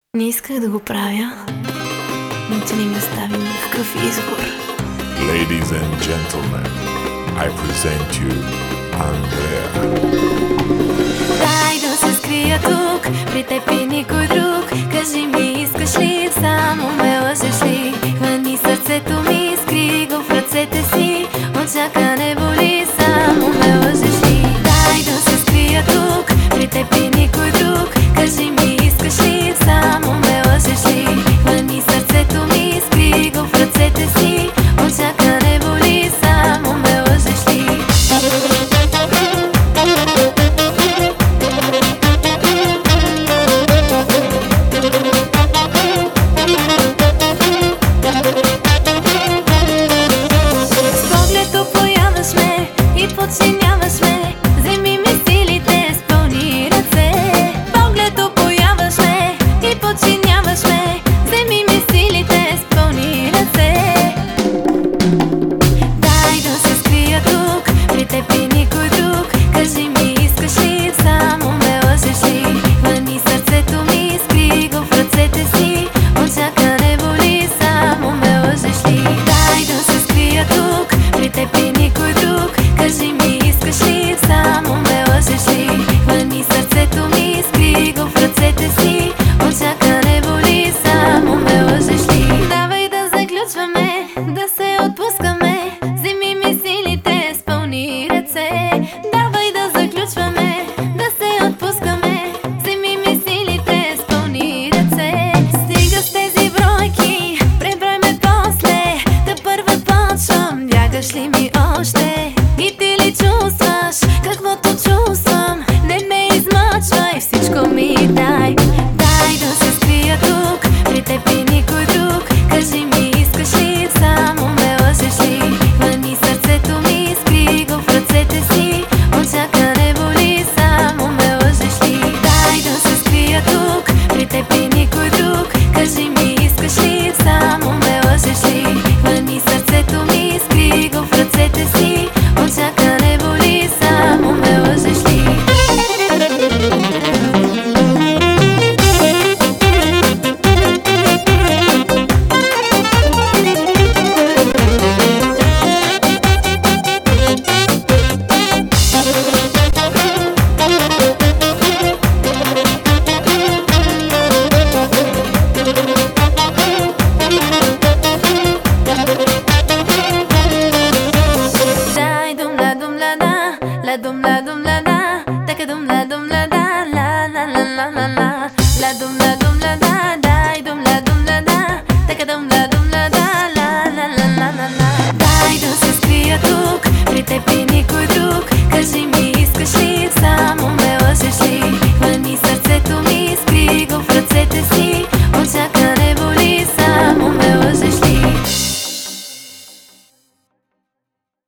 Не исках да го правя, но ти не ми остави никакъв избор. Ladies and gentlemen, I present you Andrea. Дай да се скрия тук, при теб и никой друг. Кажи ми, искаш ли, само ме лъжеш ли? Хвани сърцето ми, скри го в ръцете си. Очака не боли, само ме лъжеш ли? Дай да се скрия тук, при теб и никой друг. Кажи ми, искаш ли, само ме лъжеш ли? Хвани сърцето ми, скри го в ръцете си. Очака не боли, само ме лъжеш ли? Подчиняваш ме, вземи ми силите с пълни ръце. Поглед опояваш ме и подчиняваш ме, вземи ми силите с пълни ръце. Дай да се скрия тук, при теб и никой друг. Кажи ми, искаш ли, само ме лъжеш ли? Хвани сърцето ми, скри го в ръцете си. Очака не боли, само ме лъжеш ли? Дай да се скрия тук, при теб и никой друг. Кажи ми, искаш ли, само ме лъжеш ли? Хвани сърцето ми, скри го в ръцете си. Очака не боли, само ме лъжеш ли? Давай да заключваме, да се отпускаме. Вземи ми силите с пълни ръце. Давай да заключваме, да се отпускаме. Вземи ми силите с пълни ръце. Стига с тези бройки, преброй ме после. Да първа почвам, бягаш ли ми още? И ти ли чувстваш каквото чувствам? Не ме измъчвай, всичко ми дай. Дай да се скрия тук, при теб и никой друг. Кажи ми, искаш ли, само ме лъжеш ли? Хвани сърцето ми, скри го в ръцете си. Очака не боли, само ме лъжеш ли? Дай да се скрия тук, при теб и никой друг. Кажи ми, искаш ли, само ме лъжеш ли? Хвани сърцето ми, скри го в ръцете си. Очака не боли, само ме лъжеш ли? La dum la dum la da, taka dum la da, la la la la la la. La dum la da, dai dum la da, taka dum la da, la la la la la la. Дай да се скрия тук, при теб и никой друг. Кажи ми,